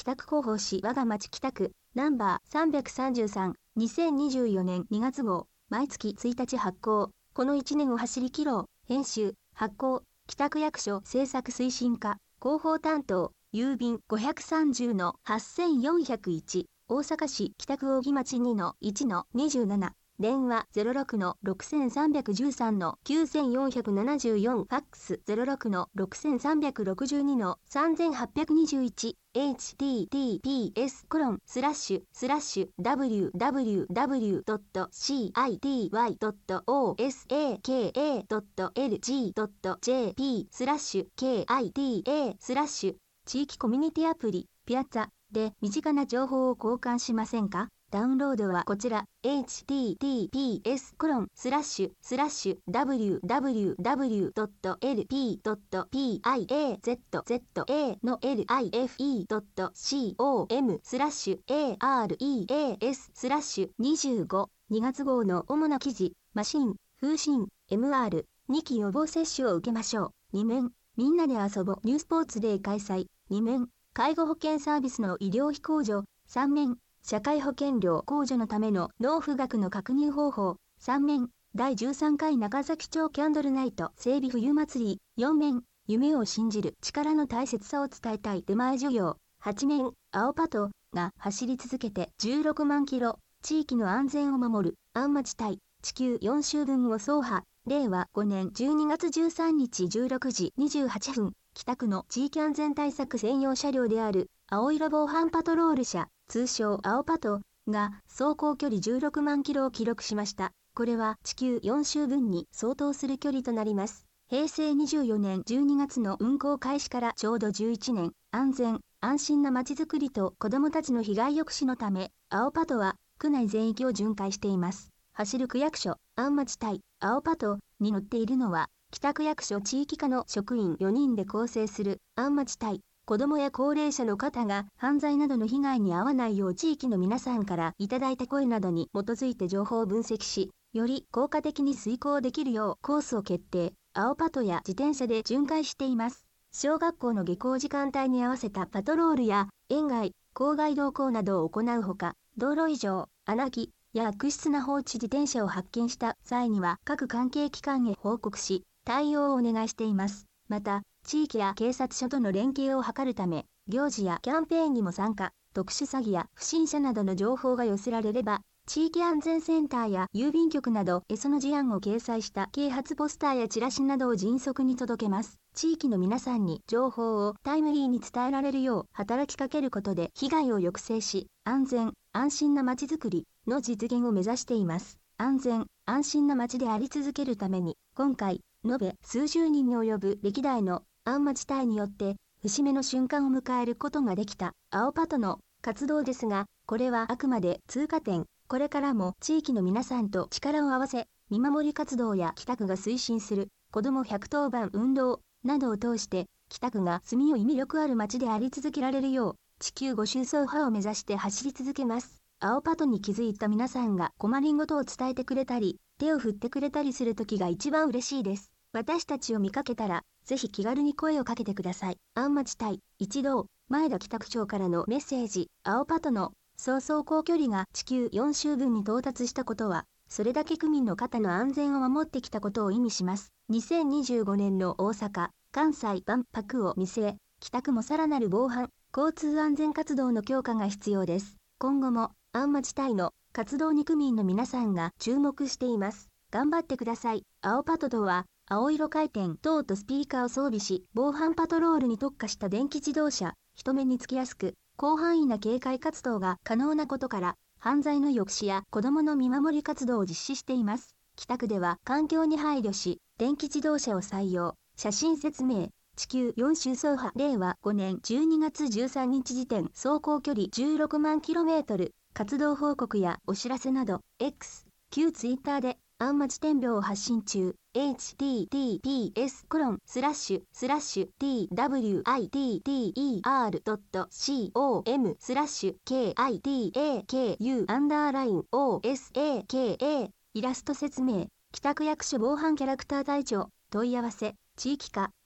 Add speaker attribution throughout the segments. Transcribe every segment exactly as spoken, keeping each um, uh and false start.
Speaker 1: 北区広報誌我が町北区ナンバーさんびゃくさんじゅうさん、にせんにじゅうよねんにがつ号、毎月ついたち発行。このいちねんを走り切ろう。編集、発行、北区役所制作推進課、広報担当、郵便 ごひゃくさんじゅうのはっせんよんひゃくいち、大阪市北区扇町 にのいちのにじゅうなな。電話 ゼロろくのろくさんいちさんのきゅうよんななよん、ファックス ゼロろくのろくさんさんろくにのさんはっぴゃくにじゅういち、エイチティーティーピーエス コロンスラッシュスラッシュ ダブリューダブリューダブリュードットシーアイティーワイドットオーエスエーケーエードットエルジードットジェーピー スラッシュ ケーアイティーエー スラッシュ地域コミュニティアプリピアッツァで身近な情報を交換しませんか？ダウンロードはこちら エイチティーティーピーエス コロンスラッシュスラッシュ ダブリューダブリューダブリュードットエルピードットピーアイエーゼットゼットエー の エルアイエフイードットシーオーエム スラッシュ エーアールイーエーエス スラッシュにじゅうご、にがつ号の主な記事、マシン、風疹、エムアール、にき予防接種を受けましょう。に面、みんなで遊ぼうニュースポーツデー開催。に面、介護保険サービスの医療費控除。さん面、社会保険料控除のための納付額の確認方法。さん面、だいじゅうさんかい中崎町キャンドルナイト整備冬祭り。よん面、夢を信じる力の大切さを伝えたい出前授業。はち面、青パトが走り続けてじゅうろくまんキロ、地域の安全を守る、安町対地球よん週分を走破。れいわごねんじゅうにがつじゅうさんにちじゅうろくじにじゅうはっぷん、北区の地域安全対策専用車両である青色防犯パトロール車、通称青パトが走行距離じゅうろくまんキロを記録しました。これは地球よん週分に相当する距離となります。へいせいにじゅうよねんじゅうにがつの運行開始からちょうどじゅういちねん、安全、安心なまちづくりと子どもたちの被害抑止のため、青パトは区内全域を巡回しています。走る区役所、安町対青パトに乗っているのは、北区役所地域課の職員よにんで構成する安町対子どもや高齢者の方が犯罪などの被害に遭わないよう地域の皆さんからいただいた声などに基づいて情報を分析し、より効果的に遂行できるようコースを決定、青パトや自転車で巡回しています。小学校の下校時間帯に合わせたパトロールや園外、校外同行などを行うほか、道路以上、穴木や悪質な放置自転車を発見した際には各関係機関へ報告し、対応をお願いしています。また、地域や警察署との連携を図るため、行事やキャンペーンにも参加、特殊詐欺や不審者などの情報が寄せられれば、地域安全センターや郵便局などへその事案を掲載した啓発ポスターやチラシなどを迅速に届けます。地域の皆さんに情報をタイムリーに伝えられるよう働きかけることで被害を抑制し、安全、安心なまちづくりの実現を目指しています。安全、安心な街であり続けるために、今回、延べ数十人に及ぶ歴代の安町隊によって節目の瞬間を迎えることができた青パトの活動ですが、これはあくまで通過点。これからも地域の皆さんと力を合わせ、見守り活動や北区が推進する子どもひゃくとおばん運動などを通して、北区が住みよい魅力ある街であり続けられるよう、地球ご周走破を目指して走り続けます。青パトに気づいた皆さんが困りごとを伝えてくれたり、手を振ってくれたりする時が一番嬉しいです。私たちを見かけたら、ぜひ気軽に声をかけてください。安町隊一同、前田北区長からのメッセージ、青パトの総走行距離が地球よん週分に到達したことは、それだけ区民の方の安全を守ってきたことを意味します。にせんにじゅうごねんの大阪・関西万博を見据え、北区もさらなる防犯、交通安全活動の強化が必要です。今後も、安町隊の活動に区民の皆さんが注目しています。頑張ってください。青パトとは、青色回転等とスピーカーを装備し、防犯パトロールに特化した電気自動車、人目につきやすく、広範囲な警戒活動が可能なことから、犯罪の抑止や子どもの見守り活動を実施しています。北区では環境に配慮し、電気自動車を採用。写真説明。地球よん周走破れいわごねんじゅうにがつじゅうさんにち時点走行距離じゅうろくまんキロメートル。活動報告やお知らせなど、X、旧ツイッターで、安町天描を発信中。エイチティーティーピーエス コロンスラッシュスラッシュ ティーダブリューアイティーティーイーアールドットシーオーエム スラッシュ ケーアイティーエーケーユー アンダーライン オーエスエーケーエー イラスト説明。北区役所防犯キャラクター隊長問い合わせ地域課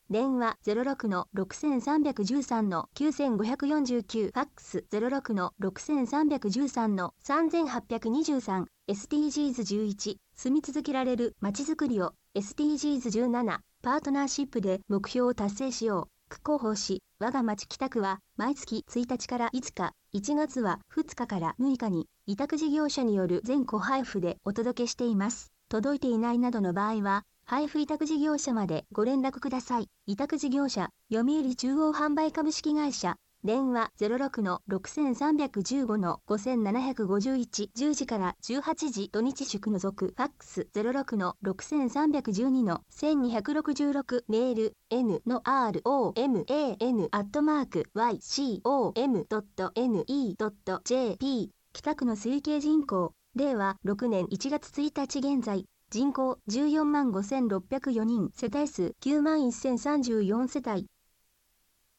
Speaker 1: 電話 ゼロろくのろくさんいちさんのきゅうごよんきゅう、ファックス ゼロろくのろくさんいちさんのさんはっぴゃくにじゅうさん、エスディージーズじゅういち、住み続けられるまちづくりを、エスディージーズじゅうなな、パートナーシップで目標を達成しよう。区広報誌、我が町北区は、毎月ついたちからいつか、いちがつはふつかからむいかに、委託事業者による全戸配布でお届けしています。届いていないなどの場合は、配布委託事業者までご連絡ください。委託事業者、読売中央販売株式会社、電話 ゼロろくのろくさんいちごのごななごいち、じゅうじからじゅうはちじ土日祝除く、ファックス ゼロろくのろくさんいちにのせんにひゃくろくじゅうろく、メール n の roman アットマーク ycom.ne.jp 北区の推計人口、れいわろくねんいちがつついたち現在、人口じゅうよんまんごせんろっぴゃくよにん、世帯数きゅうまんせんさんじゅうよん世帯。